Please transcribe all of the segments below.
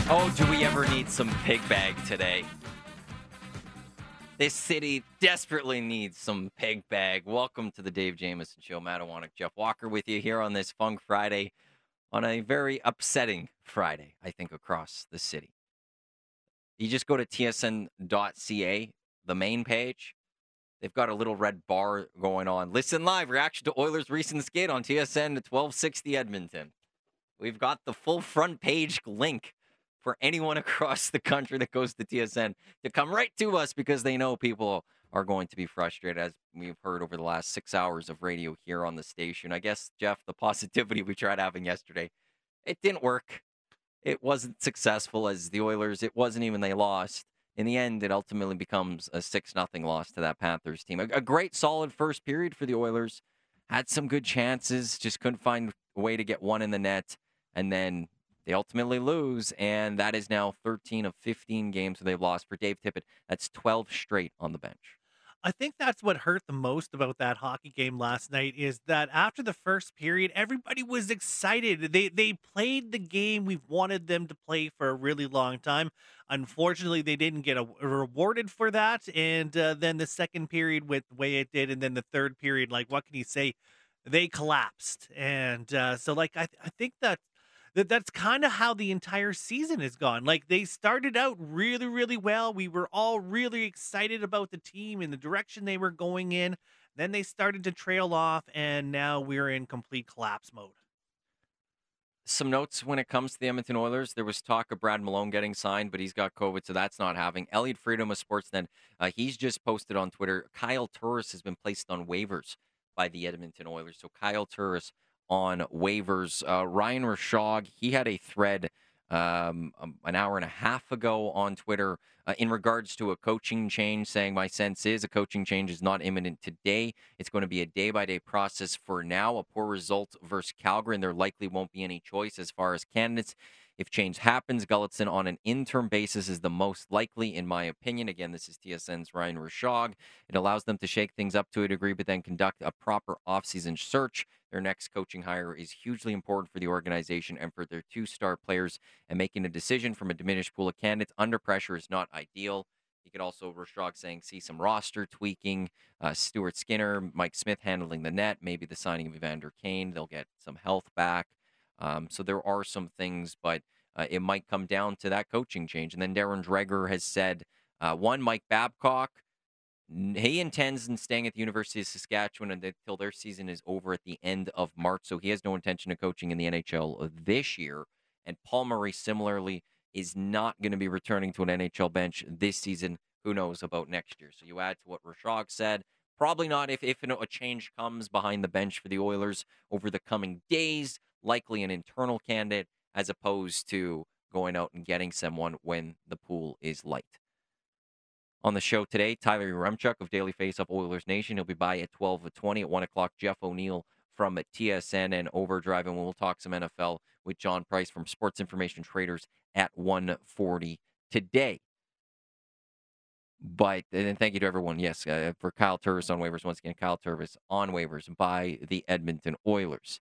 Oh, do we ever need some pig bag today? This city desperately needs some pig bag. Welcome to the Dave Jamieson Show. Matt Iwanek, Jeff Walker with you here on this Funk Friday, on a very upsetting Friday, I think, across the city. You just go to tsn.ca, the main page. They've got a little red bar going on. Listen live, reaction to Oilers' recent skate on TSN to 1260 Edmonton. We've got the full front page link for anyone across the country that goes to TSN to come right to us because they know people are going to be frustrated, as we've heard over the last 6 hours of radio here on the station. I guess, Jeff, the positivity we tried having yesterday, it didn't work. It wasn't successful as the Oilers. It wasn't even they lost. In the end, it ultimately becomes a 6-0 loss to that Panthers team. A great, solid first period for the Oilers. Had some good chances, just couldn't find a way to get one in the net. And then they ultimately lose, and that is now 13 of 15 games they've lost. For Dave Tippett, that's 12 straight on the bench. I think that's what hurt the most about that hockey game last night is that after the first period, everybody was excited. They played the game we've wanted them to play for a really long time. Unfortunately, they didn't get rewarded for that. And then the second period went the way it did, and then the third period, like what can you say? They collapsed, and so like I think that's kind of how the entire season has gone. Like they started out really, really well. We were all really excited about the team and the direction they were going in. Then they started to trail off, and now we're in complete collapse mode. Some notes when it comes to the Edmonton Oilers. There was talk of Brad Malone getting signed, but he's got COVID, so that's not happening. Elliot Freedom of Sportsnet, he's just posted on Twitter, Kyle Turris has been placed on waivers by the Edmonton Oilers. So Kyle Turris on waivers. Ryan Rishaug, he had a thread an hour and a half ago on Twitter in regards to a coaching change, saying my sense is a coaching change is not imminent today. It's going to be a day-by-day process for now. A poor result versus Calgary, and there likely won't be any choice as far as candidates. If change happens, Gulutzan on an interim basis is the most likely, in my opinion. Again, this is TSN's Ryan Rishaug. It allows them to shake things up to a degree, but then conduct a proper offseason search. Their next coaching hire is hugely important for the organization and for their two-star players, and making a decision from a diminished pool of candidates under pressure is not ideal. You could also, Rishaug saying, see some roster tweaking, Stuart Skinner, Mike Smith handling the net, maybe the signing of Evander Kane. They'll get some health back. So there are some things, but it might come down to that coaching change. And then Darren Dreger has said, one, Mike Babcock, he intends on staying at the University of Saskatchewan until their season is over at the end of March. So he has no intention of coaching in the NHL this year. And Paul Murray, similarly, is not going to be returning to an NHL bench this season. Who knows about next year? So you add to what Rishaug said. Probably not if a change comes behind the bench for the Oilers over the coming days. Likely an internal candidate as opposed to going out and getting someone when the pool is light. On the show today, Tyler Yaremchuk of Daily Faceoff Oilers Nation. He'll be by at 12:20. At 1 o'clock, Jeff O'Neill from TSN and Overdrive. And we'll talk some NFL with John Price from Sports Information Traders at 1:40 today. But, and thank you to everyone, yes, for Kyle Turris on waivers. Once again, Kyle Turris on waivers by the Edmonton Oilers.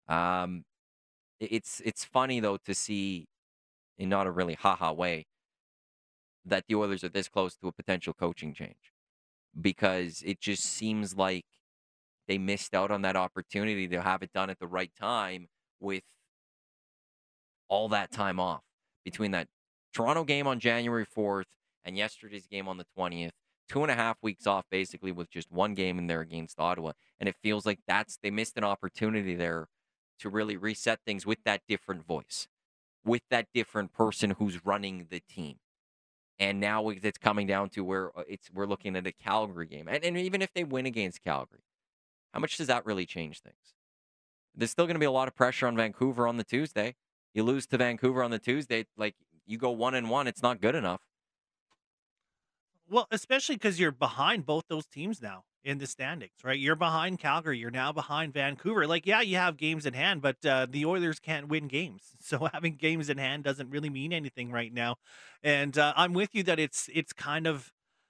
It's funny, though, to see, in not a really ha-ha way, that the Oilers are this close to a potential coaching change, because it just seems like they missed out on that opportunity to have it done at the right time with all that time off between that Toronto game on January 4th and yesterday's game on the 20th. 2.5 weeks off, basically, with just one game in there against Ottawa. And it feels like they missed an opportunity there to really reset things with that different voice, with that different person who's running the team. And now it's coming down to where we're looking at a Calgary game. And even if they win against Calgary, how much does that really change things? There's still going to be a lot of pressure on Vancouver on the Tuesday. You lose to Vancouver on the Tuesday, like you go 1-1, it's not good enough. Well, especially because you're behind both those teams now in the standings, right? You're behind Calgary. You're now behind Vancouver. Like, yeah, you have games in hand, but the Oilers can't win games. So having games in hand doesn't really mean anything right now. And I'm with you that it's kind of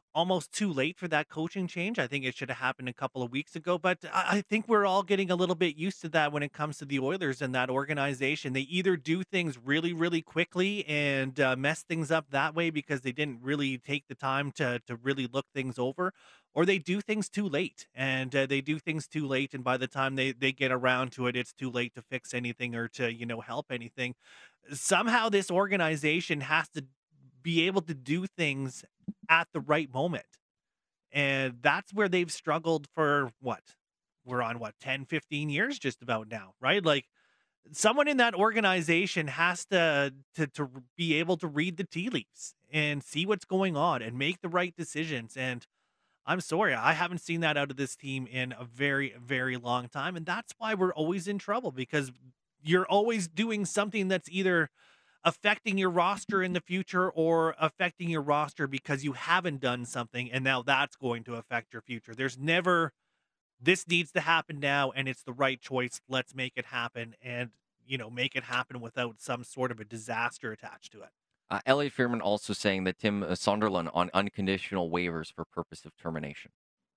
almost too late for that coaching change. I think it should have happened a couple of weeks ago, but I think we're all getting a little bit used to that when it comes to the Oilers and that organization. They either do things really, really quickly and mess things up that way because they didn't really take the time to really look things over, or they do things too late. And they do things too late, and by the time they get around to it, it's too late to fix anything or to help anything. Somehow, this organization has to be able to do things at the right moment. And that's where they've struggled for what? We're on what, 10, 15 years just about now, right? Like someone in that organization has to be able to read the tea leaves and see what's going on and make the right decisions. And I'm sorry, I haven't seen that out of this team in a very, very long time. And that's why we're always in trouble because you're always doing something that's either affecting your roster in the future or affecting your roster because you haven't done something and now that's going to affect your future. There's never this needs to happen now and it's the right choice. Let's make it happen and make it happen without some sort of a disaster attached to it. Elliot Friedman also saying that Tim Sunderland on unconditional waivers for purpose of termination.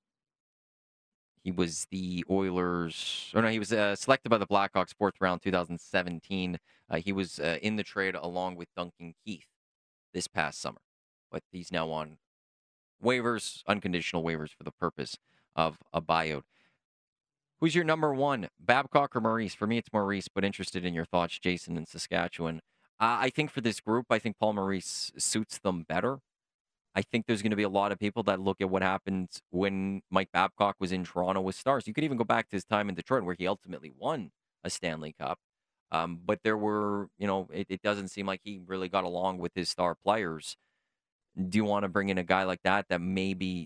He was the Oilers, or no, he was selected by the Blackhawks fourth round 2017. He was in the trade along with Duncan Keith this past summer, but he's now on waivers, unconditional waivers for the purpose of a buyout. Who's your number one, Babcock or Maurice? For me, it's Maurice, but interested in your thoughts, Jason, in Saskatchewan. I think for this group, I think Paul Maurice suits them better. I think there's going to be a lot of people that look at what happened when Mike Babcock was in Toronto with Stars. You could even go back to his time in Detroit where he ultimately won a Stanley Cup. But there were, it doesn't seem like he really got along with his star players. Do you want to bring in a guy like that maybe,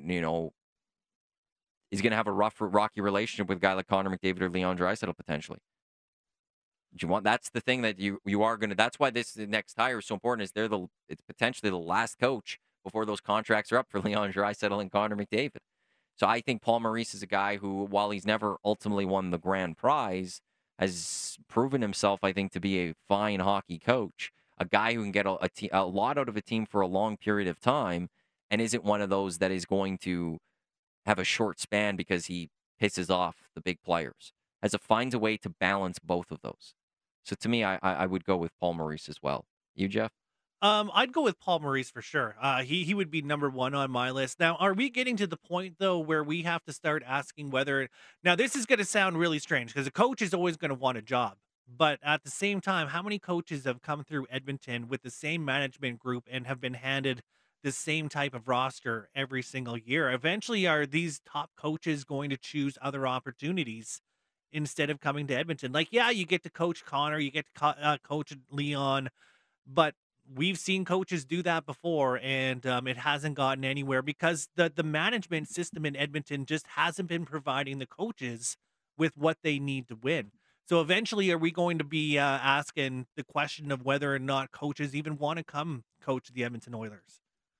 is going to have a rocky relationship with a guy like Connor McDavid or Leon Draisaitl potentially? Do you want? That's the thing that you are going to. That's why the next hire is so important. Is it's potentially the last coach before those contracts are up for Leon Draisaitl and Connor McDavid. So I think Paul Maurice is a guy who, while he's never ultimately won the grand prize, has proven himself, I think, to be a fine hockey coach, a guy who can get a lot out of a team for a long period of time, and isn't one of those that is going to have a short span because he pisses off the big players. Finds a way to balance both of those. So to me, I would go with Paul Maurice as well. You, Jeff? I'd go with Paul Maurice for sure. He would be number one on my list. Now, are we getting to the point though where we have to start asking whether now this is going to sound really strange because a coach is always going to want a job, but at the same time, how many coaches have come through Edmonton with the same management group and have been handed the same type of roster every single year? Eventually, are these top coaches going to choose other opportunities instead of coming to Edmonton? Like, yeah, you get to coach Connor, you get to coach Leon, but we've seen coaches do that before, and it hasn't gotten anywhere because the management system in Edmonton just hasn't been providing the coaches with what they need to win. So eventually, are we going to be asking the question of whether or not coaches even want to come coach the Edmonton Oilers?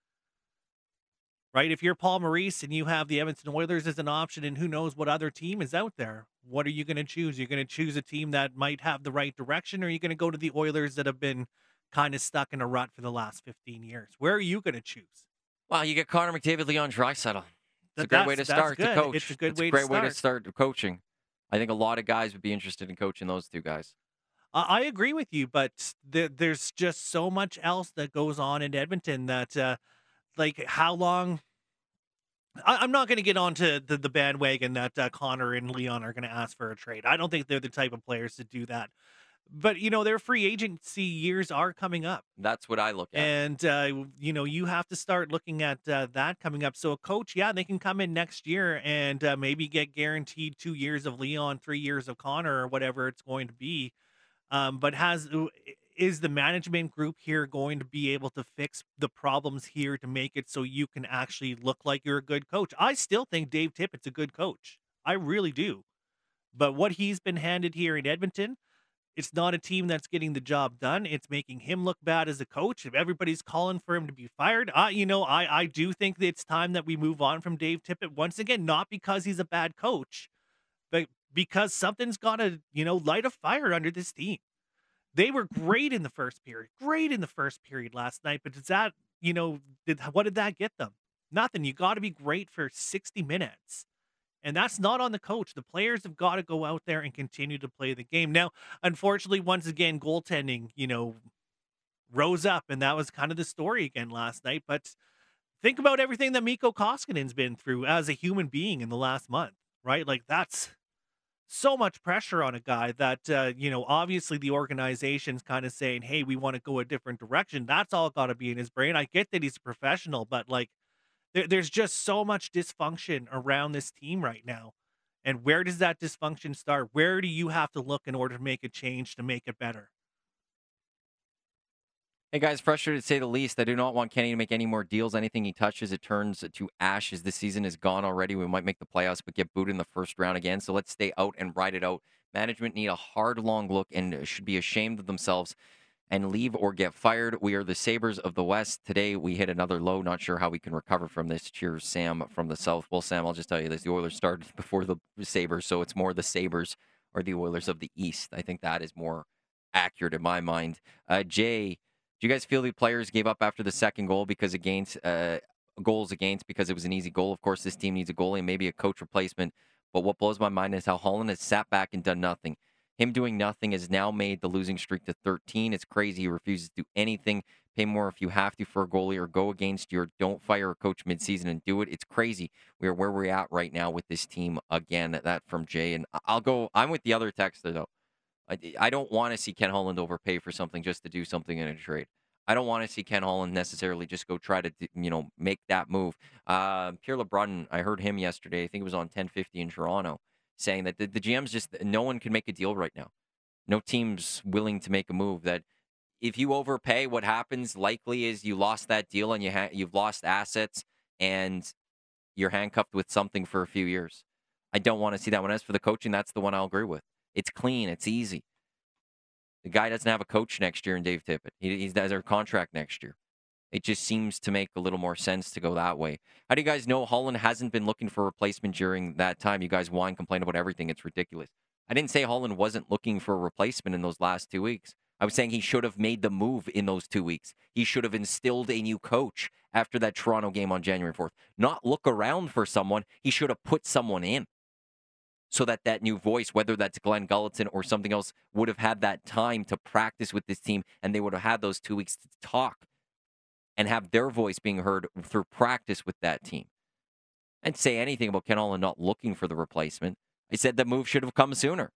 Right? If you're Paul Maurice and you have the Edmonton Oilers as an option, and who knows what other team is out there, what are you going to choose? You're going to choose a team that might have the right direction, or are you going to go to the Oilers that have been kind of stuck in a rut for the last 15 years? Where are you going to choose? Well, you get Connor McDavid, Leon Draisaitl. It's a great way to That's start to good. coach. It's a good It's a great way to start. start coaching. I think a lot of guys would be interested in coaching those two guys. I agree with you, but there's just so much else that goes on in Edmonton that, like, how long? I'm not going to get onto the bandwagon that Connor and Leon are going to ask for a trade. I don't think they're the type of players to do that. But their free agency years are coming up. That's what I look at. And, you have to start looking at that coming up. So a coach, yeah, they can come in next year and maybe get guaranteed 2 years of Leon, 3 years of Connor, or whatever it's going to be. But is the management group here going to be able to fix the problems here to make it so you can actually look like you're a good coach? I still think Dave Tippett's a good coach. I really do. But what he's been handed here in Edmonton, it's not a team that's getting the job done. It's making him look bad as a coach. If everybody's calling for him to be fired, I do think that it's time that we move on from Dave Tippett once again, not because he's a bad coach, but because something's got to, light a fire under this team. They were great in the first period, last night, but does that, what did that get them? Nothing. You got to be great for 60 minutes. And that's not on the coach. The players have got to go out there and continue to play the game. Now, unfortunately, once again, goaltending, rose up, and that was kind of the story again last night. But think about everything that Mikko Koskinen's been through as a human being in the last month, right? Like, that's so much pressure on a guy that, obviously the organization's kind of saying, hey, we want to go a different direction. That's all got to be in his brain. I get that he's a professional, but like, there's just so much dysfunction around this team right now. And where does that dysfunction start? Where do you have to look in order to make a change to make it better? Hey guys, frustrated to say the least. I do not want Kenny to make any more deals. Anything he touches, it turns to ashes. This season is gone already. We might make the playoffs, but get booted in the first round again. So let's stay out and ride it out. Management need a hard, long look and should be ashamed of themselves and leave or get fired. We are the Sabres of the West. Today, we hit another low. Not sure how we can recover from this. Cheers, Sam from the South. Well, Sam, I'll just tell you this. The Oilers started before the Sabres, so it's more the Sabres or the Oilers of the East. I think that is more accurate in my mind. Jay, do you guys feel the players gave up after the second goal because goals against because it was an easy goal? Of course, this team needs a goalie and maybe a coach replacement. But what blows my mind is how Holland has sat back and done nothing. Him doing nothing has now made the losing streak to 13. It's crazy. He refuses to do anything. Pay more if you have to for a goalie or go against your don't fire a coach midseason and do it. It's crazy. We are where we're at right now with this team again. That from Jay. And I'm with the other texter, though. I don't want to see Ken Holland overpay for something just to do something in a trade. I don't want to see Ken Holland necessarily just go try to, make that move. Pierre LeBrun, I heard him yesterday. I think it was on 1050 in Toronto, saying that the GM's just, no one can make a deal right now. No team's willing to make a move. That if you overpay, what happens likely is you lost that deal and you've lost assets and you're handcuffed with something for a few years. I don't want to see that one. As for the coaching, that's the one I'll agree with. It's clean. It's easy. The guy doesn't have a coach next year in Dave Tippett. He has their contract next year. It just seems to make a little more sense to go that way. How do you guys know Holland hasn't been looking for a replacement during that time? You guys whine, complain about everything. It's ridiculous. I didn't say Holland wasn't looking for a replacement in those last 2 weeks. I was saying he should have made the move in those 2 weeks. He should have instilled a new coach after that Toronto game on January 4th. Not look around for someone. He should have put someone in, so that new voice, whether that's Glenn Gulleton or something else, would have had that time to practice with this team, and they would have had those 2 weeks to talk and have their voice being heard through practice with that team. I didn't say anything about Ken Holland not looking for the replacement. I said the move should have come sooner.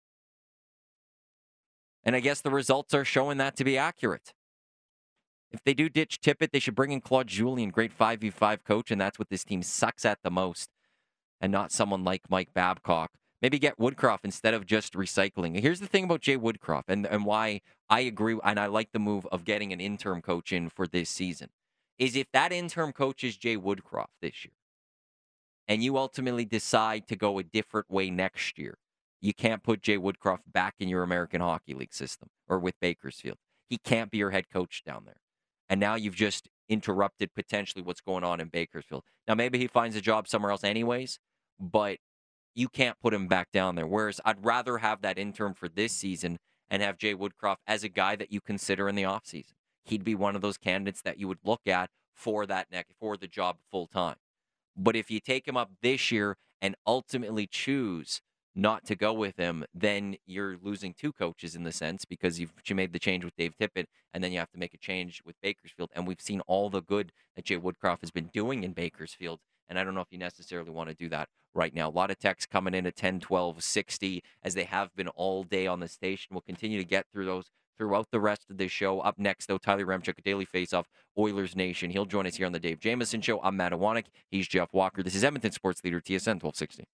And I guess the results are showing that to be accurate. If they do ditch Tippett, they should bring in Claude Julien, great 5v5 coach, and that's what this team sucks at the most, and not someone like Mike Babcock. Maybe get Woodcroft instead of just recycling. Here's the thing about Jay Woodcroft and why I agree, and I like the move of getting an interim coach in for this season, is if that interim coach is Jay Woodcroft this year, and you ultimately decide to go a different way next year, you can't put Jay Woodcroft back in your American Hockey League system or with Bakersfield. He can't be your head coach down there. And now you've just interrupted potentially what's going on in Bakersfield. Now, maybe he finds a job somewhere else anyways, but you can't put him back down there. Whereas I'd rather have that interim for this season and have Jay Woodcroft as a guy that you consider in the offseason. He'd be one of those candidates that you would look at for the job full time. But if you take him up this year and ultimately choose not to go with him, then you're losing two coaches in the sense, because you made the change with Dave Tippett, and then you have to make a change with Bakersfield. And we've seen all the good that Jay Woodcroft has been doing in Bakersfield, and I don't know if you necessarily want to do that right now. A lot of texts coming in at 10, 12, 60, as they have been all day on the station. We'll continue to get through those throughout the rest of this show. Up next, though, Tyler Remchuk, a Daily Faceoff, Oilers Nation. He'll join us here on the Dave Jamieson Show. I'm Matt Iwanek. He's Jeff Walker. This is Edmonton Sports Leader, TSN 1260.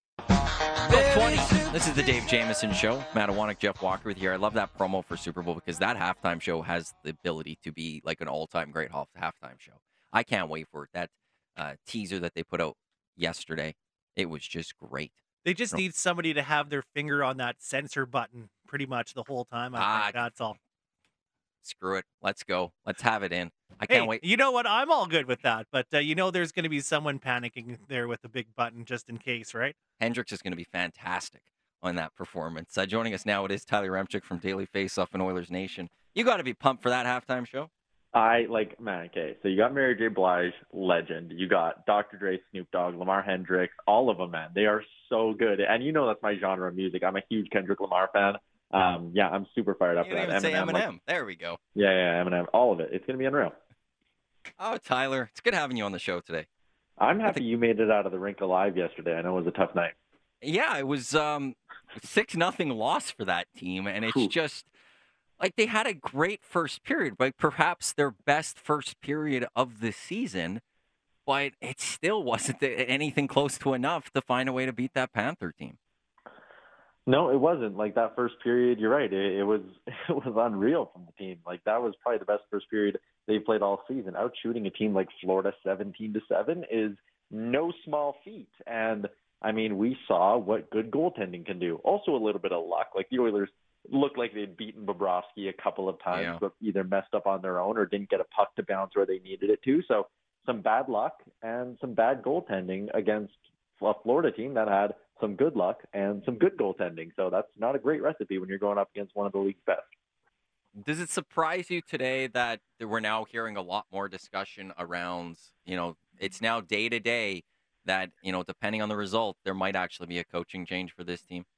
12:20. This is the Dave Jamieson Show. Matt Iwanek, Jeff Walker with you here. I love that promo for Super Bowl because that halftime show has the ability to be like an all-time great halftime show. I can't wait for it. That teaser that they put out yesterday, it was just great. They just need somebody to have their finger on that censor button pretty much the whole time. I think that's all. Screw it. Let's go. Let's have it in. I can't wait. You know what? I'm all good with that. But there's going to be someone panicking there with the big button just in case, right? Hendricks is going to be fantastic on that performance. Joining us now, it is Tyler Remchuk from Daily Faceoff and Oilers Nation. You got to be pumped for that halftime show. I like, man, okay. So you got Mary J. Blige, legend. You got Dr. Dre, Snoop Dogg, Lamar Hendricks, all of them, man. They are so good. And you know that's my genre of music. I'm a huge Kendrick Lamar fan. Yeah, I'm super fired up You for didn't that. even say Eminem, like, Eminem. There we go. yeah, Eminem, all of it. It's gonna be unreal. Oh, Tyler, it's good having you on the show today. I'm I happy think, you made it out of the rink alive yesterday. I know it was a tough night. yeah, it was 6-0 loss for that team, and it's Whew. just like they had a great first period, like perhaps their best first period of the season, but it still wasn't anything close to enough to find a way to beat that Panther team. No, it wasn't. Like that first period, you're right. It was it was unreal from the team. Like that was probably the best first period they played all season. Out shooting a team like Florida 17-7 is no small feat. And I mean, we saw what good goaltending can do. Also a little bit of luck. Like the Oilers looked like they'd beaten Bobrovsky a couple of times, Yeah. but either messed up on their own or didn't get a puck to bounce where they needed it to. So some bad luck and some bad goaltending against a Florida team that had some good luck and some good goaltending. So that's not a great recipe when you're going up against one of the league's best. Does it surprise you today that we're now hearing a lot more discussion around, it's now day to day that, depending on the result, there might actually be a coaching change for this team?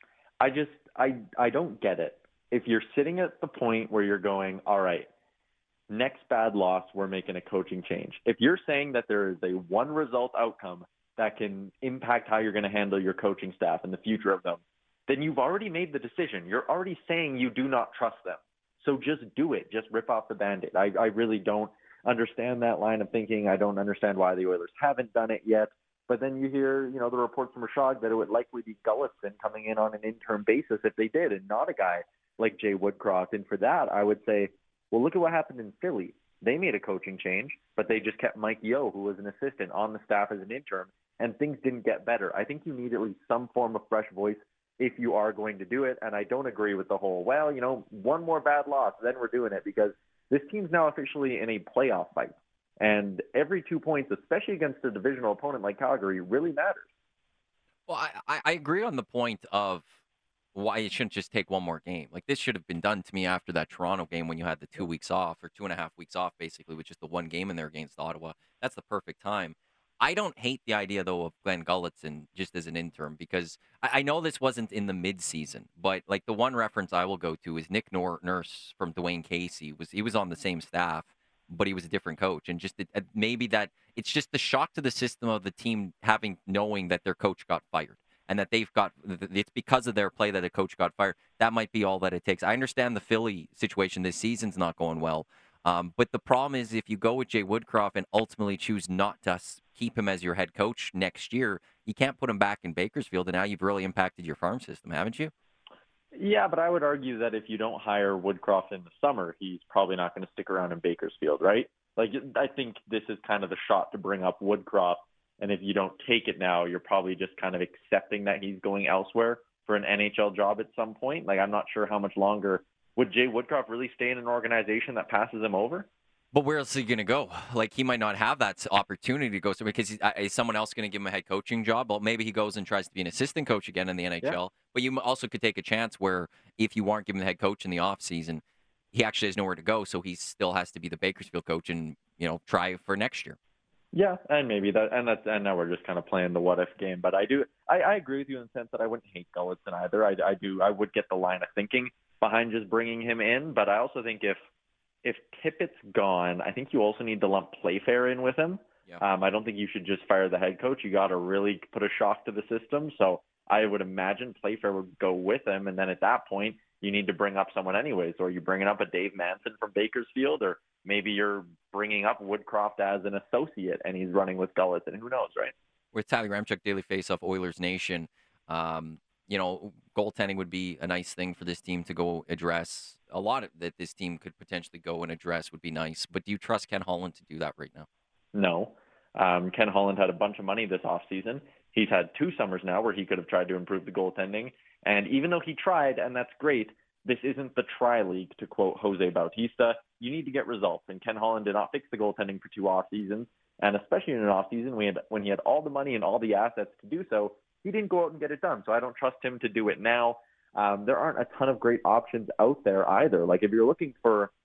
I don't get it. If you're sitting at the point where you're going, all right, next bad loss, we're making a coaching change. If you're saying that there is a one result outcome that can impact how you're going to handle your coaching staff and the future of them, then you've already made the decision. You're already saying you do not trust them. So just do it. Just rip off the Band-Aid. I really don't understand that line of thinking. I don't understand why the Oilers haven't done it yet. But then you hear, the reports from Rashad that it would likely be Gulletson coming in on an interim basis if they did, and not a guy like Jay Woodcroft. And for that, I would say, well, look at what happened in Philly. They made a coaching change, but they just kept Mike Yeo, who was an assistant, on the staff as an interim, and things didn't get better. I think you need at least some form of fresh voice if you are going to do it. And I don't agree with the whole, well, one more bad loss, then we're doing it, because this team's now officially in a playoff fight. And every 2 points, especially against a divisional opponent like Calgary, really matters. Well, I agree on the point of why it shouldn't just take one more game. Like this should have been done to me after that Toronto game when you had the 2 weeks off, or 2.5 weeks off, basically, with just the one game in there against Ottawa. That's the perfect time. I don't hate the idea though of Glenn Gulletson just as an interim, because I know this wasn't in the midseason, but like the one reference I will go to is Nick Nurse from Dwayne Casey. He was on the same staff, but he was a different coach, and just maybe that it's just the shock to the system of the team knowing that their coach got fired, and that it's because of their play that a coach got fired. That might be all that it takes. I understand the Philly situation this season's not going well, but the problem is if you go with Jay Woodcroft and ultimately choose not to keep him as your head coach next year, you can't put him back in Bakersfield, and now you've really impacted your farm system, haven't you? Yeah, but I would argue that if you don't hire Woodcroft in the summer, he's probably not going to stick around in Bakersfield, right? Like, I think this is kind of the shot to bring up Woodcroft. And if you don't take it now, you're probably just kind of accepting that he's going elsewhere for an NHL job at some point. Like, I'm not sure how much longer. Would Jay Woodcroft really stay in an organization that passes him over? But where else is he going to go? Like, he might not have that opportunity to go somewhere, because is someone else going to give him a head coaching job? Well, maybe he goes and tries to be an assistant coach again in the Yeah. NHL. But you also could take a chance where if you aren't given the head coach in the offseason, he actually has nowhere to go. So he still has to be the Bakersfield coach and, try for next year. Yeah, and maybe that, and now we're just kind of playing the what if game. But I agree with you in the sense that I wouldn't hate Gulletson either. I would get the line of thinking behind just bringing him in. But I also think if Tippett's gone, I think you also need to lump Playfair in with him. Yeah. I don't think you should just fire the head coach. You got to really put a shock to the system. So I would imagine Playfair would go with him, and then at that point, you need to bring up someone anyways. Or you bringing up a Dave Manson from Bakersfield, or maybe you're bringing up Woodcroft as an associate, and he's running with Gulletson. Who knows, right? With Tyler Ramchuk, Daily Faceoff, Oilers Nation, goaltending would be a nice thing for this team to go address. A lot of that this team could potentially go and address would be nice. But do you trust Ken Holland to do that right now? No. Ken Holland had a bunch of money this offseason. He's had 2 summers now where he could have tried to improve the goaltending. And even though he tried, and that's great, this isn't the try league, to quote Jose Bautista. You need to get results. And Ken Holland did not fix the goaltending for 2 off seasons. And especially in an off season when he had all the money and all the assets to do so, he didn't go out and get it done. So I don't trust him to do it now. There aren't a ton of great options out there either. Like if you're looking for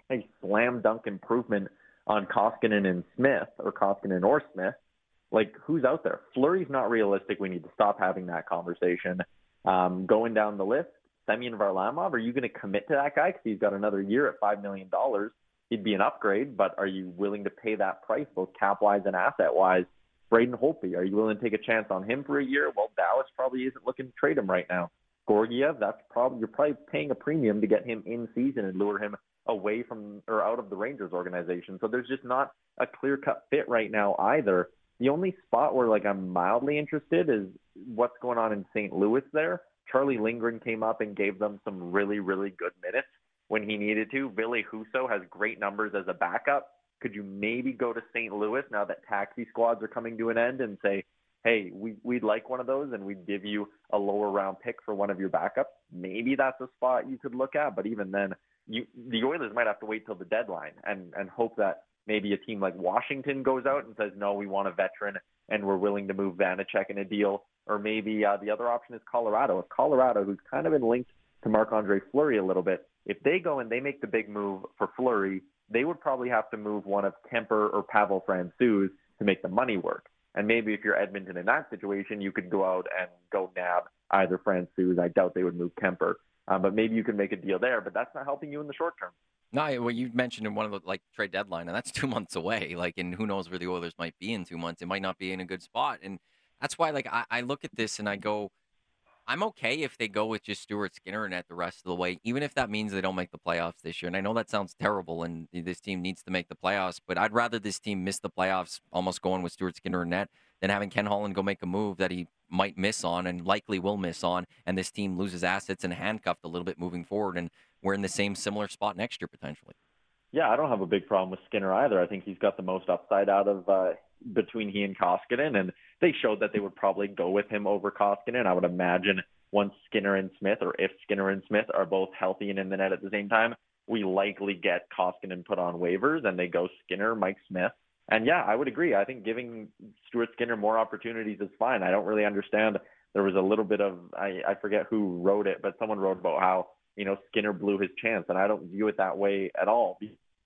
a slam dunk improvement on Koskinen and Smith, or Koskinen or Smith. Like, who's out there? Fleury's not realistic. We need to stop having that conversation. Going down the list, Semyon Varlamov, are you going to commit to that guy? Because he's got another year at $5 million. He'd be an upgrade, but are you willing to pay that price, both cap-wise and asset-wise? Braden Holtby, are you willing to take a chance on him for a year? Well, Dallas probably isn't looking to trade him right now. Gorgiev, you're probably paying a premium to get him in season and lure him away from or out of the Rangers organization. So there's just not a clear-cut fit right now either. The only spot where I'm mildly interested is what's going on in St. Louis there. Charlie Lindgren came up and gave them some really, really good minutes when he needed to. Ville Husso has great numbers as a backup. Could you maybe go to St. Louis now that taxi squads are coming to an end and say, hey, we'd like one of those and we'd give you a lower round pick for one of your backups? Maybe that's a spot you could look at. But even then, the Oilers might have to wait till the deadline and hope that maybe a team like Washington goes out and says, no, we want a veteran and we're willing to move Vanacek in a deal. Or maybe the other option is Colorado. If Colorado, who's kind of been linked to Marc-Andre Fleury a little bit, if they go and they make the big move for Fleury, they would probably have to move one of Kemper or Pavel Francouz to make the money work. And maybe if you're Edmonton in that situation, you could go out and go nab either Francouz. I doubt they would move Kemper. But maybe you can make a deal there, but that's not helping you in the short term. No, well, you mentioned in one of the trade deadline, and that's 2 months away. And who knows where the Oilers might be in 2 months? It might not be in a good spot, and that's why I look at this and I go, I'm okay if they go with just Stuart Skinner and at the rest of the way, even if that means they don't make the playoffs this year. And I know that sounds terrible, and this team needs to make the playoffs, but I'd rather this team miss the playoffs, almost going with Stuart Skinner in net, than having Ken Holland go make a move that he might miss on and likely will miss on, and this team loses assets and handcuffed a little bit moving forward, and we're in the same similar spot next year potentially. Yeah, I don't have a big problem with Skinner either. I think he's got the most upside out of between he and Koskinen, and they showed that they would probably go with him over Koskinen. I would imagine once Skinner and Smith, or if Skinner and Smith are both healthy and in the net at the same time, we likely get Koskinen put on waivers and they go Skinner, Mike Smith. And yeah, I would agree. I think giving Stuart Skinner more opportunities is fine. I don't really understand. There was a little bit of, I forget who wrote it, but someone wrote about how, Skinner blew his chance. And I don't view it that way at all.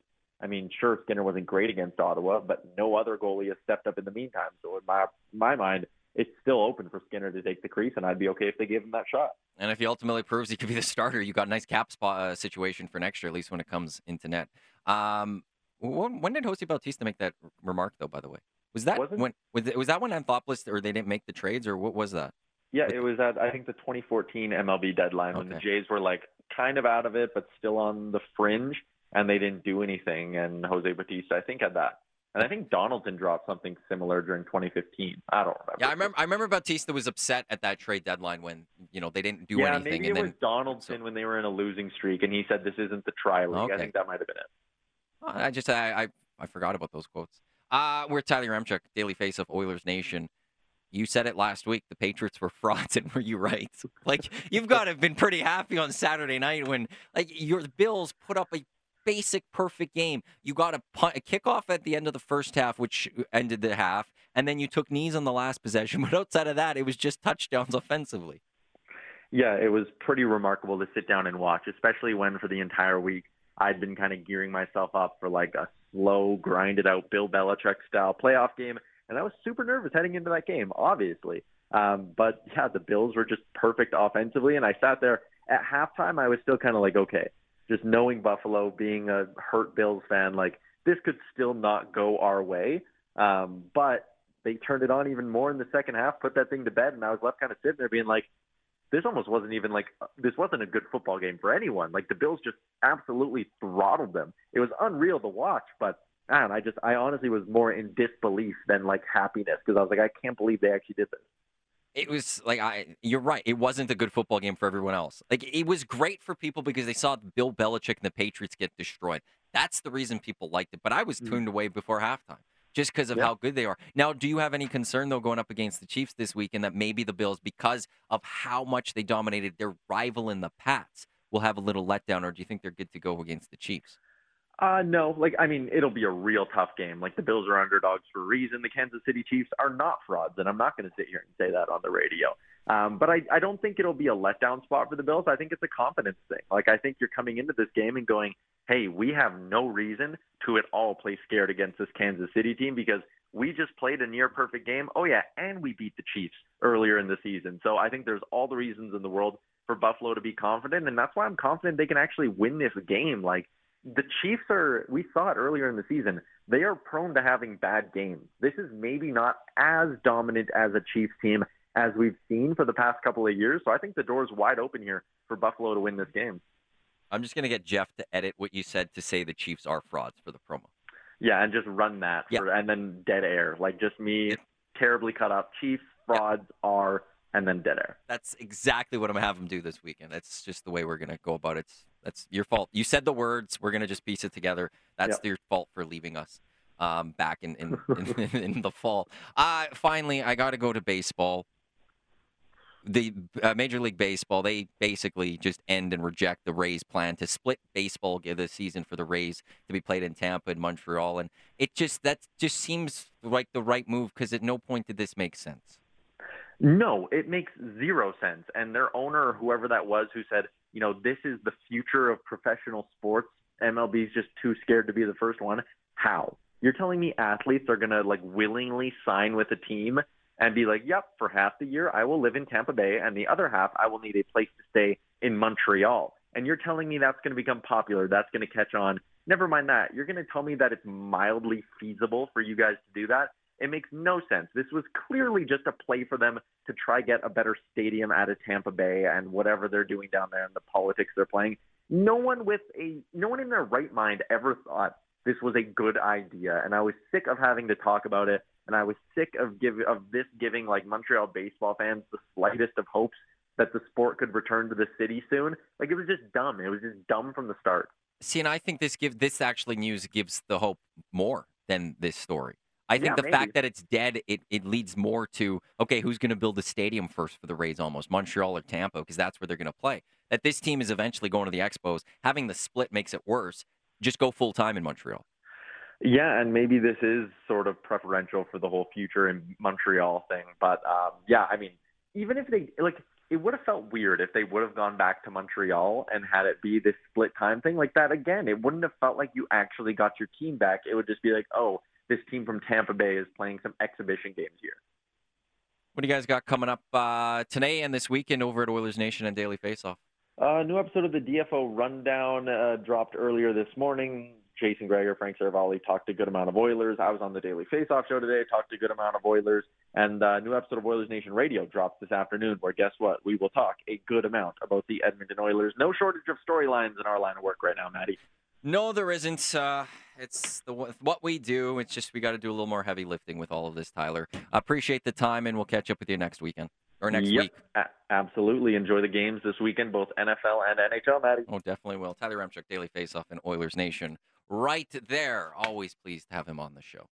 I mean, sure, Skinner wasn't great against Ottawa, but no other goalie has stepped up in the meantime. So in my mind, it's still open for Skinner to take the crease, and I'd be okay if they gave him that shot. And if he ultimately proves he could be the starter, you got a nice cap spot situation for next year, at least when it comes into net. When did Jose Bautista make that remark, though? By the way, was that when Anthopoulos, or they didn't make the trades, or what was that? Yeah, it was at, I think, the 2014 MLB deadline when the Jays were kind of out of it, but still on the fringe, and they didn't do anything. And Jose Bautista, I think, had that. And I think Donaldson dropped something similar during 2015. I don't remember. Yeah, I remember Bautista was upset at that trade deadline when they didn't do anything. Yeah, maybe it was Donaldson when they were in a losing streak, and he said this isn't the tri league. Okay. I think that might have been it. I forgot about those quotes. We're Tyler Remchuk, Daily Face of Oilers Nation. You said it last week. The Patriots were frauds, and were you right? You've got to have been pretty happy on Saturday night when your Bills put up a basic perfect game. You got a kickoff at the end of the first half, which ended the half, and then you took knees on the last possession. But outside of that, it was just touchdowns offensively. Yeah, it was pretty remarkable to sit down and watch, especially when for the entire week I'd been kind of gearing myself up for a slow, grinded out Bill Belichick style playoff game. And I was super nervous heading into that game, obviously. But yeah, the Bills were just perfect offensively. And I sat there at halftime. I was still kind of okay, just knowing Buffalo, being a hurt Bills fan, this could still not go our way. But they turned it on even more in the second half, put that thing to bed. And I was left kind of sitting there being this almost wasn't even this wasn't a good football game for anyone. The Bills just absolutely throttled them. It was unreal to watch, but I honestly was more in disbelief than happiness, because I was I can't believe they actually did this. It was you're right. It wasn't a good football game for everyone else. It was great for people because they saw Bill Belichick and the Patriots get destroyed. That's the reason people liked it. But I was tuned away before halftime just because of how good they are. Now, do you have any concern, though, going up against the Chiefs this weekend that maybe the Bills, because of how much they dominated their rival in the Pats, will have a little letdown, or do you think they're good to go against the Chiefs? No, it'll be a real tough game. The Bills are underdogs for a reason. The Kansas City Chiefs are not frauds, and I'm not going to sit here and say that on the radio. But I don't think it'll be a letdown spot for the Bills. I think it's a confidence thing. Like, I think you're coming into this game and going, hey, we have no reason to at all play scared against this Kansas City team because we just played a near perfect game. Oh, yeah, and we beat the Chiefs earlier in the season. So I think there's all the reasons in the world for Buffalo to be confident, and that's why I'm confident they can actually win this game. Like, the Chiefs we saw it earlier in the season, they are prone to having bad games. This is maybe not as dominant as a Chiefs team as we've seen for the past couple of years. So I think the door's wide open here for Buffalo to win this game. I'm just going to get Jeff to edit what you said to say the Chiefs are frauds for the promo. Yeah, and just run that and then dead air. Like, just me terribly cut up. Chiefs, frauds are, and then dead air. That's exactly what I'm going to have him do this weekend. That's just the way we're going to go about it. That's your fault. You said the words. We're going to just piece it together. That's your fault for leaving us back in the fall. Finally, I got to go to baseball. The Major League Baseball, they basically just end and reject the Rays' plan to split baseball this season for the Rays to be played in Tampa and Montreal. And that just seems like the right move because at no point did this make sense. No, it makes zero sense. And their owner, whoever that was, who said, this is the future of professional sports, MLB is just too scared to be the first one. How? You're telling me athletes are going to willingly sign with a team and be like, yep, for half the year I will live in Tampa Bay, and the other half I will need a place to stay in Montreal. And you're telling me that's going to become popular, that's going to catch on. Never mind that. You're going to tell me that it's mildly feasible for you guys to do that? It makes no sense. This was clearly just a play for them to try get a better stadium out of Tampa Bay and whatever they're doing down there and the politics they're playing. No one in their right mind ever thought this was a good idea, and I was sick of having to talk about it. And I was sick of this giving Montreal baseball fans the slightest of hopes that the sport could return to the city soon. It was just dumb. It was just dumb from the start. See, and I think this actually news gives the hope more than this story. I think the fact that it's dead, it leads more to, okay, who's going to build the stadium first for the Rays almost, Montreal or Tampa, because that's where they're going to play. That this team is eventually going to the Expos. Having the split makes it worse. Just go full-time in Montreal. Yeah, and maybe this is sort of preferential for the whole future in Montreal thing. But, even if they, it would have felt weird if they would have gone back to Montreal and had it be this split time thing like that again. It wouldn't have felt like you actually got your team back. It would just be like, oh, this team from Tampa Bay is playing some exhibition games here. What do you guys got coming up today and this weekend over at Oilers Nation and Daily Faceoff? New episode of the DFO Rundown dropped earlier this morning. Jason Gregor, Frank Cervalli talked a good amount of Oilers. I was on the Daily Faceoff show today, talked a good amount of Oilers. And new episode of Oilers Nation Radio drops this afternoon, where guess what? We will talk a good amount about the Edmonton Oilers. No shortage of storylines in our line of work right now, Maddie. No, there isn't. It's what we do. It's just we got to do a little more heavy lifting with all of this, Tyler. I appreciate the time, and we'll catch up with you next weekend. Or next week. Absolutely. Enjoy the games this weekend, both NFL and NHL, Maddie. Oh, definitely will. Tyler Remchuk, Daily Faceoff and Oilers Nation. Right there. Always pleased to have him on the show.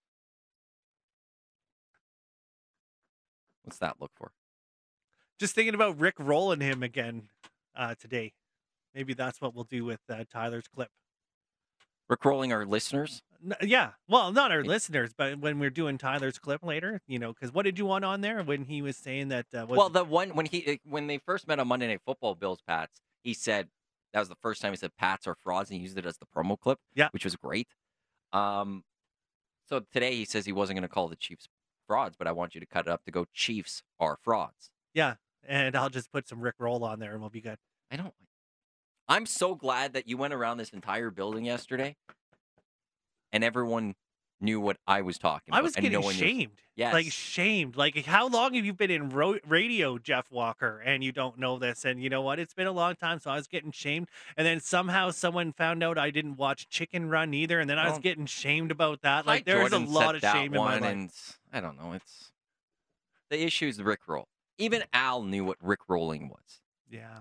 What's that look for? Just thinking about Rick rolling him again today. Maybe that's what we'll do with Tyler's clip. Rick rolling our listeners? Yeah. Well, not our listeners, but when we're doing Tyler's clip later, because what did you want on there when he was saying that? The one when they first met on Monday Night Football, Bills Pats, he said that was the first time he said Pats are frauds, and he used it as the promo clip, which was great. So today he says he wasn't going to call the Chiefs frauds, but I want you to cut it up to go Chiefs are frauds. Yeah, and I'll just put some Rick Roll on there, and we'll be good. I'm so glad that you went around this entire building yesterday and everyone knew what I was talking about. I was getting shamed. Yes. Shamed. How long have you been in radio, Jeff Walker, and you don't know this? And you know what? It's been a long time, so I was getting shamed. And then somehow someone found out I didn't watch Chicken Run either, and then I was getting shamed about that. There's a lot of shame in my life. And I don't know. The issue is the Rick Roll. Even Al knew what Rick rolling was. Yeah.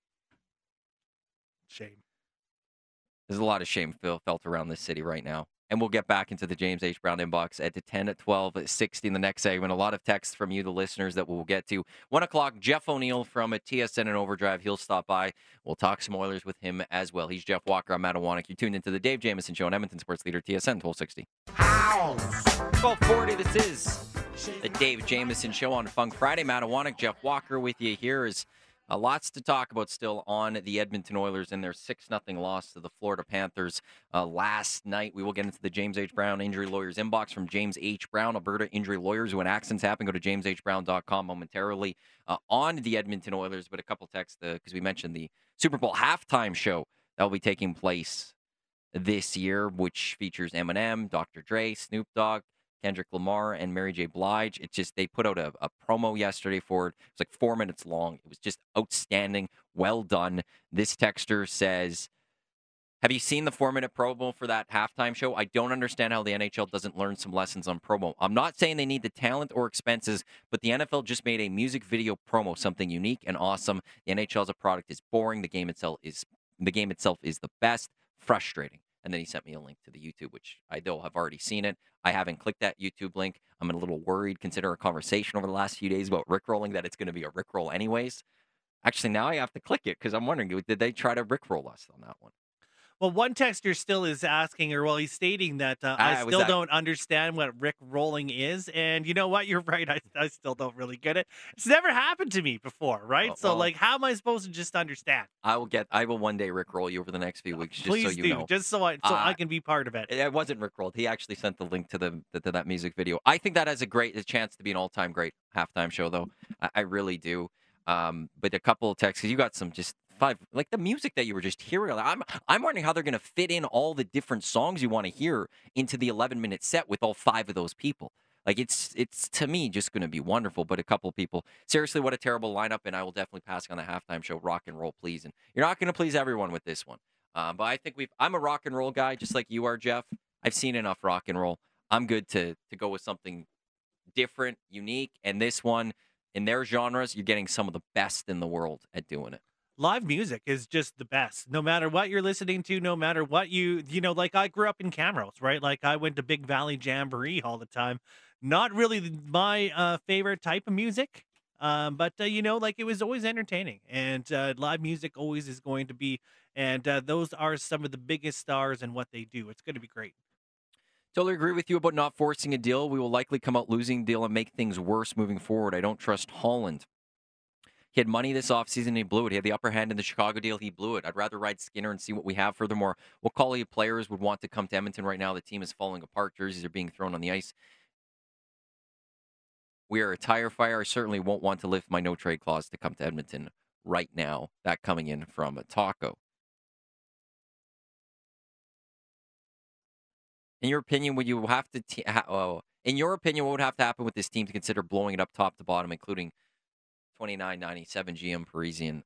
Shame. There's a lot of shame felt around this city right now. And we'll get back into the James H. Brown inbox at 10 at 12 at 60 in the next segment. A lot of texts from you, the listeners, that we'll get to. 1 o'clock, Jeff O'Neill from TSN and Overdrive. He'll stop by. We'll talk some Oilers with him as well. He's Jeff Walker. I'm Matt Iwanek. You're tuned into the Dave Jamieson Show on Edmonton Sports Leader TSN 1260. 1240, this is The Dave Jamieson Show on Funk Friday. Matt Awanek, Jeff Walker with you here. Is lots to talk about still on the Edmonton Oilers and their 6-0 loss to the Florida Panthers last night. We will get into the James H. Brown Injury Lawyers inbox from James H. Brown, Alberta Injury Lawyers. When accidents happen, go to jameshbrown.com momentarily on the Edmonton Oilers. But a couple texts, because we mentioned the Super Bowl halftime show that will be taking place this year, which features Eminem, Dr. Dre, Snoop Dogg, Kendrick Lamar, and Mary J. Blige. It's just, they put out a promo yesterday for it. It's like 4 minutes long. It was just outstanding. Well done. This texter says, have you seen the 4-minute promo for that halftime show? I don't understand how the NHL doesn't learn some lessons on promo. I'm not saying they need the talent or expenses, but the NFL just made a music video promo, something unique and awesome. The NHL as a product is boring. The game itself is the best. Frustrating. And then he sent me a link to the YouTube, which I though have already seen it. I haven't clicked that YouTube link. I'm a little worried, consider a conversation over the last few days about Rickrolling, that it's going to be a Rickroll anyways. Actually, now I have to click it because I'm wondering, did they try to Rickroll us on that one? Well, one texter still is asking, or he's stating that I still don't understand what Rick rolling is. And you know what? You're right. I still don't really get it. It's never happened to me before, right? So, how am I supposed to just understand? I will one day Rickroll you over the next few weeks, just Please so you do, know. just so I can be part of it. It wasn't Rickrolled. He actually sent the link to that music video. I think that has a chance to be an all-time great halftime show, though. I really do. But a couple of texts, you got some just like the music that you were just hearing. I'm wondering how they're going to fit in all the different songs you want to hear into the 11-minute set with all 5 of those people. Like it's to me just going to be wonderful. But a couple of people, seriously, what a terrible lineup. And I will definitely pass on the halftime show. Rock and roll, please. And you're not going to please everyone with this one. But I think I'm a rock and roll guy, just like you are, Jeff. I've seen enough rock and roll. I'm good to go with something different, unique. And this one, in their genres, you're getting some of the best in the world at doing it. Live music is just the best. No matter what you're listening to, no matter what like I grew up in Camrose, right? Like I went to Big Valley Jamboree all the time. Not really my favorite type of music, but like it was always entertaining. And live music always is going to be, and those are some of the biggest stars in what they do. It's going to be great. Totally agree with you about not forcing a deal. We will likely come out losing deal and make things worse moving forward. I don't trust Holland. He had money this offseason and he blew it. He had the upper hand in the Chicago deal. He blew it. I'd rather ride Skinner and see what we have. Furthermore, what quality of players would want to come to Edmonton right now? The team is falling apart. Jerseys are being thrown on the ice. We are a tire fire. I certainly won't want to lift my no-trade clause to come to Edmonton right now. That coming in from a Taco. In your opinion, would you have to? In your opinion, what would have to happen with this team to consider blowing it up top to bottom, including 29.97 GM Parisian?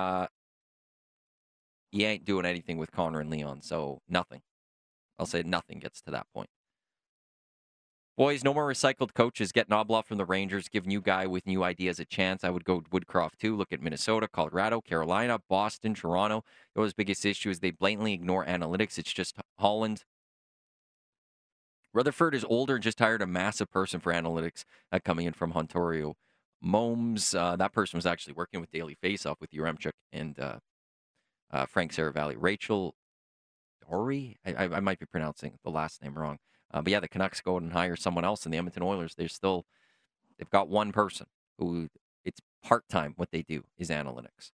He ain't doing anything with Connor and Leon, so nothing. I'll say nothing gets to that point. Boys, no more recycled coaches. Get Knobloch from the Rangers. Give new guy with new ideas a chance. I would go Woodcroft too. Look at Minnesota, Colorado, Carolina, Boston, Toronto. Those biggest issue is they blatantly ignore analytics. It's just Holland. Rutherford is older and just hired a massive person for analytics coming in from Ontario. Momes, that person was actually working with Daily Faceoff with Yaremchuk and Frank Saravalli. Rachel Dory? I might be pronouncing the last name wrong. But yeah, the Canucks go and hire someone else in the Edmonton Oilers. They've got one person who it's part-time. What they do is analytics.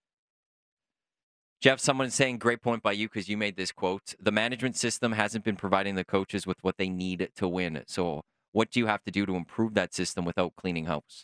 Jeff, someone is saying, great point by you because you made this quote. The management system hasn't been providing the coaches with what they need to win. So what do you have to do to improve that system without cleaning house?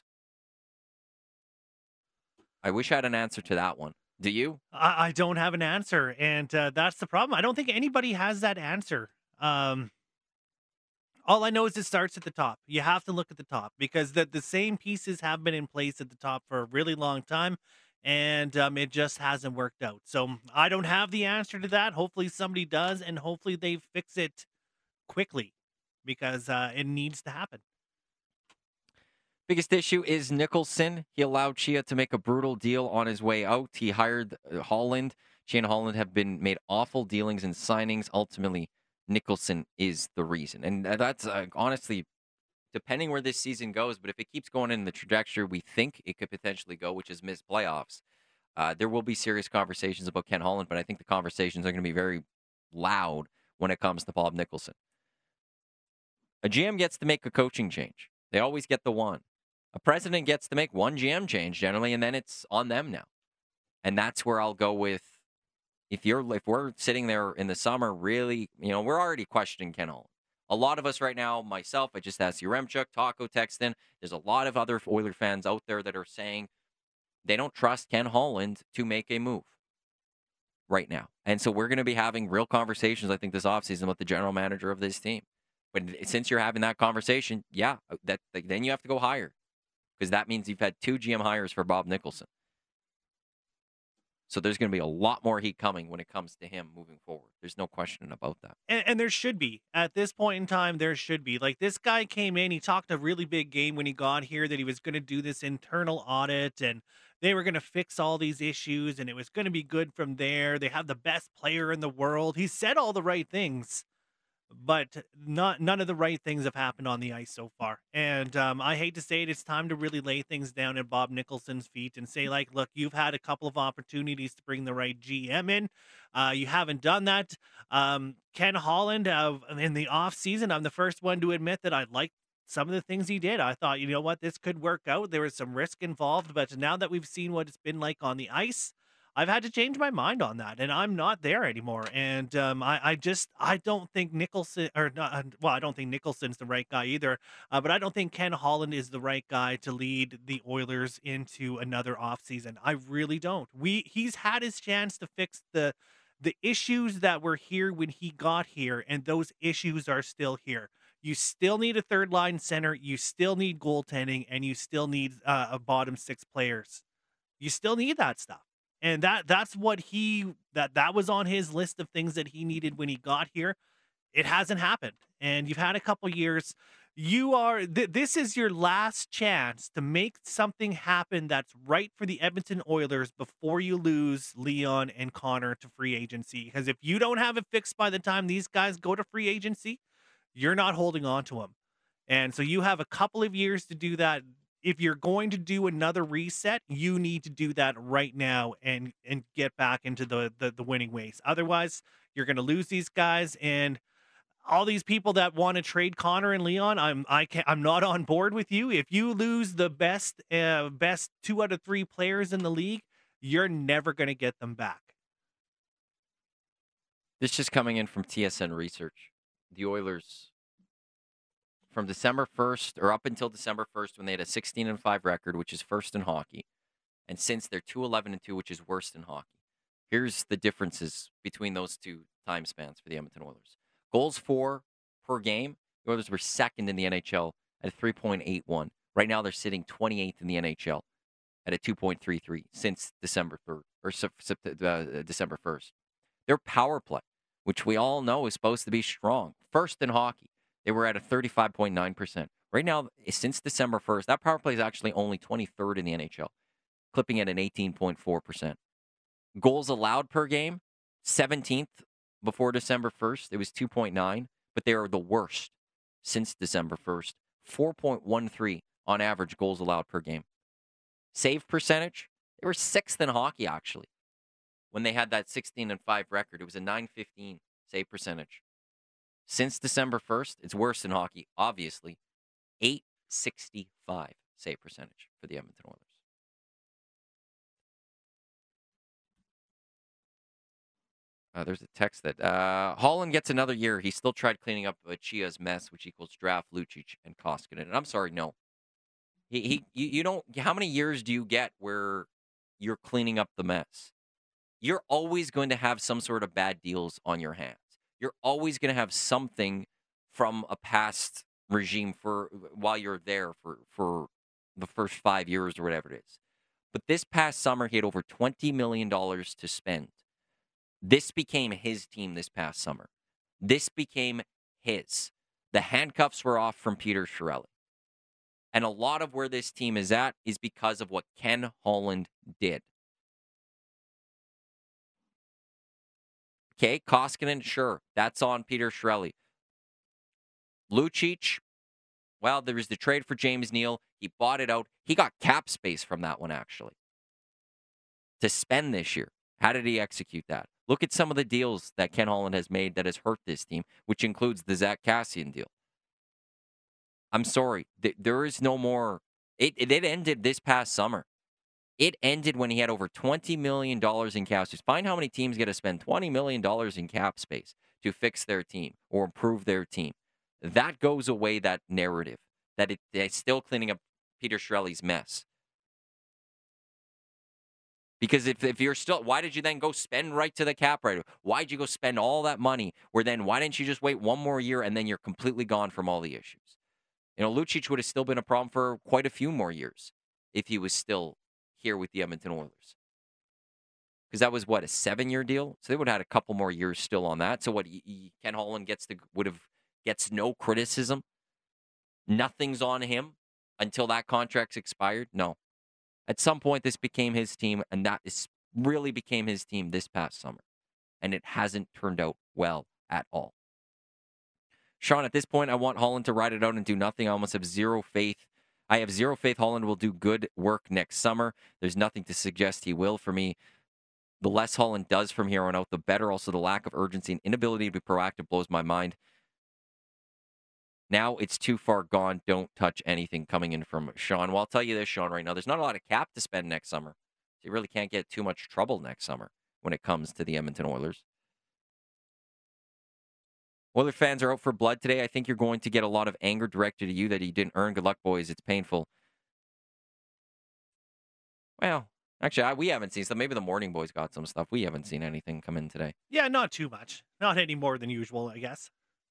I wish I had an answer to that one. Do you? I don't have an answer, and that's the problem. I don't think anybody has that answer. All I know is it starts at the top. You have to look at the top because the same pieces have been in place at the top for a really long time, and it just hasn't worked out. So I don't have the answer to that. Hopefully somebody does, and hopefully they fix it quickly because it needs to happen. Biggest issue is Nicholson. He allowed Chia to make a brutal deal on his way out. He hired Holland. Chia and Holland have been made awful dealings and signings. Ultimately, Nicholson is the reason. And that's honestly, depending where this season goes, but if it keeps going in the trajectory we think it could potentially go, which is miss playoffs, there will be serious conversations about Ken Holland, but I think the conversations are going to be very loud when it comes to Bob Nicholson. A GM gets to make a coaching change. They always get the one. A president gets to make one GM change generally, and then it's on them now. And that's where I'll go with if we're sitting there in the summer, really, we're already questioning Ken Holland. A lot of us right now, myself, I just asked Yaremchuk, Taco texting. There's a lot of other Oiler fans out there that are saying they don't trust Ken Holland to make a move right now. And so we're going to be having real conversations, I think, this offseason with the general manager of this team. But since you're having that conversation, then you have to go higher, because that means you've had 2 GM hires for Bob Nicholson. So there's going to be a lot more heat coming when it comes to him moving forward. There's no question about that. And there should be. At this point in time, there should be. Like, this guy came in, he talked a really big game when he got here that he was going to do this internal audit and they were going to fix all these issues and it was going to be good from there. They have the best player in the world. He said all the right things, but none of the right things have happened on the ice so far. And I hate to say it, it's time to really lay things down at Bob Nicholson's feet and say, like, look, you've had a couple of opportunities to bring the right GM in. You haven't done that. Ken Holland, in the offseason, I'm the first one to admit that I liked some of the things he did. I thought, you know what, this could work out. There was some risk involved, but now that we've seen what it's been like on the ice, I've had to change my mind on that, and I'm not there anymore. And I don't think Nicholson, or not, well, I don't think Nicholson's the right guy either. But I don't think Ken Holland is the right guy to lead the Oilers into another offseason. I really don't. He's had his chance to fix the issues that were here when he got here, and those issues are still here. You still need a third line center. You still need goaltending, and you still need a bottom 6 players. You still need that stuff. And that's what that was on his list of things that he needed when he got here. It hasn't happened. And you've had a couple years. This is your last chance to make something happen that's right for the Edmonton Oilers before you lose Leon and Connor to free agency. Because if you don't have it fixed by the time these guys go to free agency, you're not holding on to them. And so you have a couple of years to do that. If you're going to do another reset, you need to do that right now and get back into the winning ways. Otherwise, you're going to lose these guys, and all these people that want to trade Connor and Leon. I'm not on board with you. If you lose the best 2 out of 3 players in the league, you're never going to get them back. This just coming in from TSN Research. The Oilers, from December 1st or up until December 1st, when they had a 16-5 record, which is first in hockey, and since they're 2-11-2, which is worst in hockey. Here's the differences between those 2 time spans for the Edmonton Oilers. Goals for per game, the Oilers were second in the NHL at 3.81. Right now, they're sitting 28th in the NHL at a 2.33 since December 3rd or December 1st. Their power play, which we all know is supposed to be strong, first in hockey. They were at a 35.9%. Right now, since December 1st, that power play is actually only 23rd in the NHL, clipping at an 18.4%. Goals allowed per game, 17th before December 1st. It was 2.9, but they are the worst since December 1st. 4.13 on average goals allowed per game. Save percentage, they were 6th in hockey, actually. When they had that 16-5 record, it was a .915 save percentage. Since December 1st, it's worse in hockey, obviously. .865 save percentage for the Edmonton Oilers. There's a text that Holland gets another year. He still tried cleaning up Chia's mess, which equals draft Lucic and Koskinen. And I'm sorry, no. You don't. How many years do you get where you're cleaning up the mess? You're always going to have some sort of bad deals on your hands. You're always going to have something from a past regime for while you're there for the first 5 years or whatever it is. But this past summer, he had over $20 million to spend. This became his team this past summer. This became his. The handcuffs were off from Peter Chiarelli. And a lot of where this team is at is because of what Ken Holland did. Okay, Koskinen, sure, that's on Peter Chiarelli. Lucic, well, there was the trade for James Neal. He bought it out. He got cap space from that one, actually, to spend this year. How did he execute that? Look at some of the deals that Ken Holland has made that has hurt this team, which includes the Zach Kassian deal. I'm sorry. There is no more. It ended this past summer. It ended when he had over $20 million in cap space. Find how many teams get to spend $20 million in cap space to fix their team or improve their team. That goes away, that narrative, that it's still cleaning up Peter Chiarelli's mess. Because if you're still, why did you then go spend right to the cap right? Why'd you go spend all that money? Where then, why didn't you just wait one more year and then you're completely gone from all the issues? Lucic would have still been a problem for quite a few more years if he was still here with the Edmonton Oilers. Because that was, what, a 7-year deal? So they would have had a couple more years still on that. So what, Ken Holland gets no criticism? Nothing's on him until that contract's expired? No. At some point, this became his team, and that really became his team this past summer. And it hasn't turned out well at all. Sean, at this point, I want Holland to ride it out and do nothing. I almost have zero faith. I have zero faith Holland will do good work next summer. There's nothing to suggest he will for me. The less Holland does from here on out, the better. Also, the lack of urgency and inability to be proactive blows my mind. Now it's too far gone. Don't touch anything coming in from Sean. Well, I'll tell you this, Sean, right now, there's not a lot of cap to spend next summer. So you really can't get too much trouble next summer when it comes to the Edmonton Oilers. Oilers fans are out for blood today. I think you're going to get a lot of anger directed at you that you didn't earn. Good luck, boys. It's painful. Well, actually, we haven't seen stuff. Maybe the morning boys got some stuff. We haven't seen anything come in today. Yeah, not too much. Not any more than usual, I guess.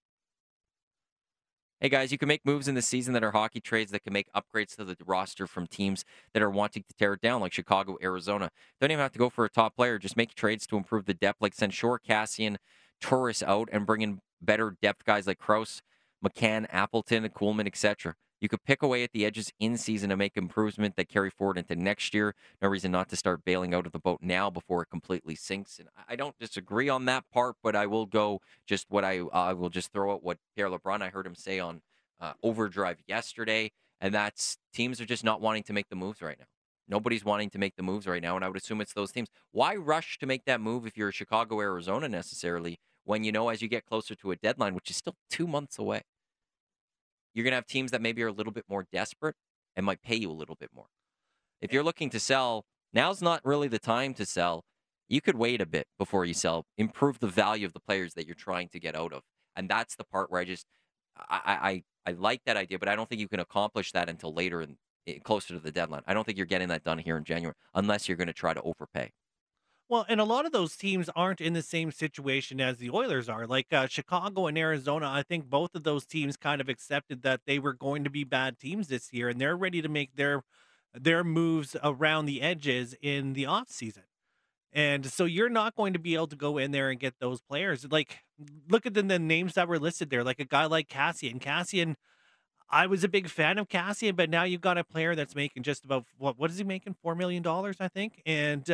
Hey, guys, you can make moves in the season that are hockey trades that can make upgrades to the roster from teams that are wanting to tear it down, like Chicago, Arizona. Don't even have to go for a top player. Just make trades to improve the depth, like send Shore, Cassian, Turris out, and bring in better depth guys like Krause, McCann, Appleton, Coolman, etc. You could pick away at the edges in season to make improvement that carry forward into next year. No reason not to start bailing out of the boat now before it completely sinks. And I don't disagree on that part, but I will go just what I will just throw out what Pierre LeBrun, I heard him say on Overdrive yesterday, and that's teams are just not wanting to make the moves right now. Nobody's wanting to make the moves right now, and I would assume it's those teams. Why rush to make that move if you're Chicago, Arizona necessarily, when you know as you get closer to a deadline, which is still 2 months away, you're going to have teams that maybe are a little bit more desperate and might pay you a little bit more. If you're looking to sell, now's not really the time to sell. You could wait a bit before you sell, improve the value of the players that you're trying to get out of. And that's the part where I like that idea, but I don't think you can accomplish that until later closer to the deadline. I don't think you're getting that done here in January unless you're going to try to overpay. Well, and a lot of those teams aren't in the same situation as the Oilers are. Like Chicago and Arizona, I think both of those teams kind of accepted that they were going to be bad teams this year, and they're ready to make their moves around the edges in the offseason. And so you're not going to be able to go in there and get those players. Like, look at the names that were listed there, like a guy like Cassian. Cassian, I was a big fan of Cassian, but now you've got a player that's making just about what is he making? $4 million, I think. And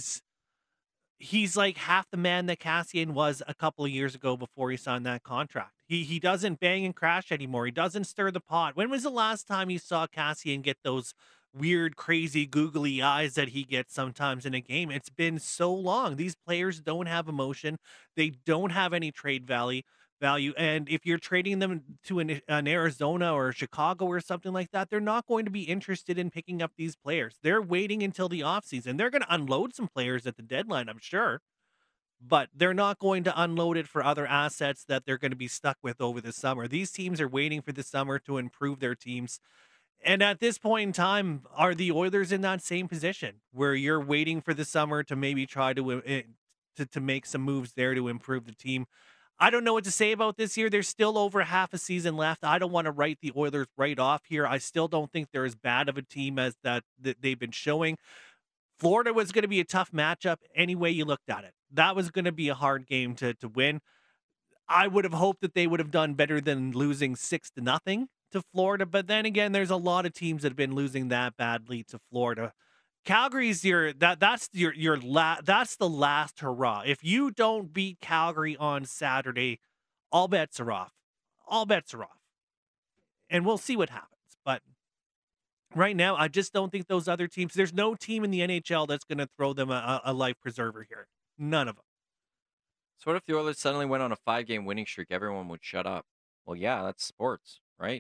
he's like half the man that Cassian was a couple of years ago before he signed that contract. He doesn't bang and crash anymore. He doesn't stir the pot. When was the last time you saw Cassian get those weird, crazy, googly eyes that he gets sometimes in a game? It's been so long. These players don't have emotion. They don't have any trade value. And if you're trading them to an Arizona or Chicago or something like that, they're not going to be interested in picking up these players. They're waiting until the offseason. They're going to unload some players at the deadline, I'm sure, but they're not going to unload it for other assets that they're going to be stuck with over the summer. These teams are waiting for the summer to improve their teams. And at this point in time, are the Oilers in that same position where you're waiting for the summer to maybe try to make some moves there to improve the team? I don't know what to say about this year. There's still over half a season left. I don't want to write the Oilers right off here. I still don't think they're as bad of a team as that they've been showing. Florida was going to be a tough matchup any way you looked at it. That was going to be a hard game to win. I would have hoped that they would have done better than losing 6-0 to Florida. But then again, there's a lot of teams that have been losing that badly to Florida. Calgary's that's the last hurrah. If you don't beat Calgary on Saturday, all bets are off. All bets are off. And we'll see what happens. But right now, I just don't think those other teams, there's no team in the NHL that's going to throw them a life preserver here. None of them. So what if the Oilers suddenly went on a 5-game winning streak? Everyone would shut up. Well, yeah, that's sports, right?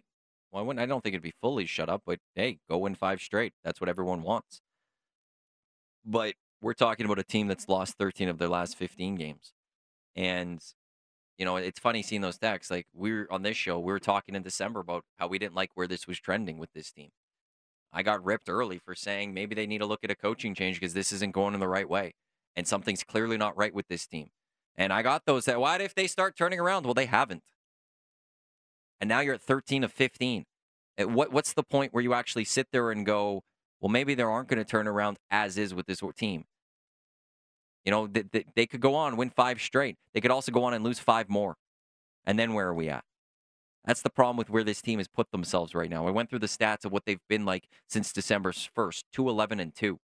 Well, I don't think it'd be fully shut up, but hey, go win 5 straight. That's what everyone wants. But we're talking about a team that's lost 13 of their last 15 games. And, it's funny seeing those texts. Like, we're on this show, we were talking in December about how we didn't like where this was trending with this team. I got ripped early for saying maybe they need to look at a coaching change because this isn't going in the right way. And something's clearly not right with this team. And I got those that, what if they start turning around? Well, they haven't. And now you're at 13 of 15. What's the point where you actually sit there and go, well, maybe they aren't going to turn around as is with this team? They could go on, win 5 straight. They could also go on and lose 5 more. And then where are we at? That's the problem with where this team has put themselves right now. I went through the stats of what they've been like since December 1st, 2-11-2.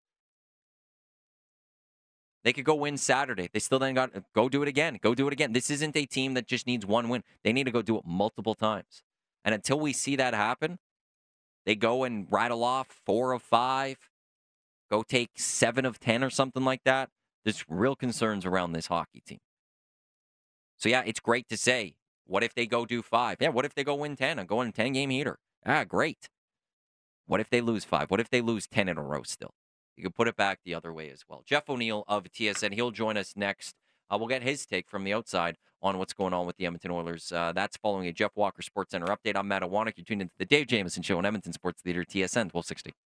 They could go win Saturday. They still then got go do it again. Go do it again. This isn't a team that just needs one win. They need to go do it multiple times. And until we see that happen, they go and rattle off 4 of 5, go take 7 of 10 or something like that. There's real concerns around this hockey team. So, yeah, it's great to say, what if they go do 5? Yeah, what if they go win 10 and go in a 10-game heater? Great. What if they lose 5? What if they lose 10 in a row still? You can put it back the other way as well. Jeff O'Neill of TSN, he'll join us next. We'll get his take from the outside on what's going on with the Edmonton Oilers. That's following a Jeff Walker Sports Center update. I'm Matt Iwanek. You're tuned into the Dave Jamieson Show on Edmonton Sports Leader TSN 1260.